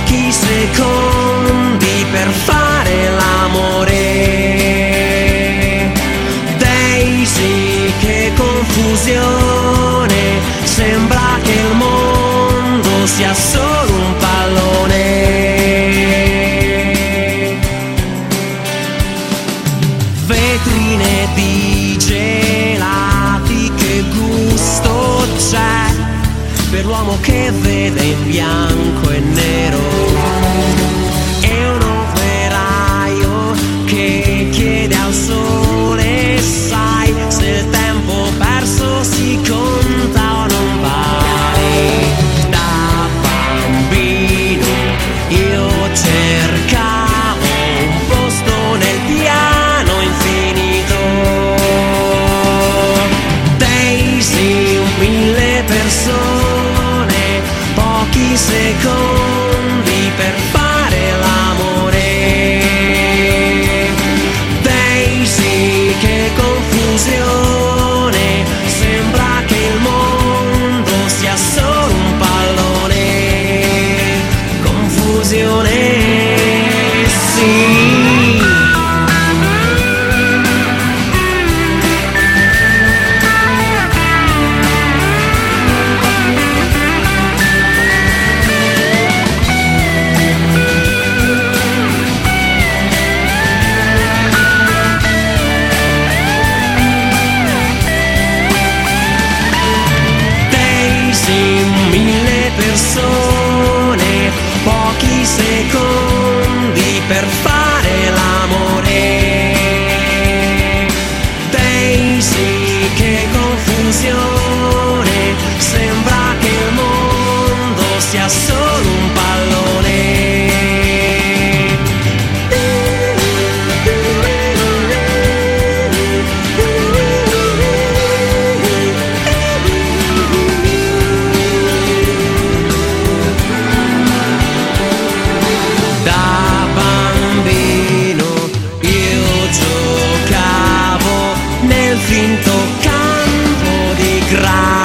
pochi secondi per fare l'amore. Daisy, che confusione, sembra che il mondo sia solo un pallone. Vetrine di gelati, che gusto c'è per l'uomo che vede in bianco e nero, e un operaio che chiede al sole: sai se il tempo perso si conta o non vale? Da bambino io cercavo un posto nel piano infinito. Daisy, 1000 persone, pochi secondi per fare l'amore. Daisy, che confusione, sembra che il mondo sia solo un pallone. Confusione, sì. Persone, pochi secondi per fare l'amore. Daisy, che confusione, sembra che il mondo sia solo un pallone. Finto campo di grano.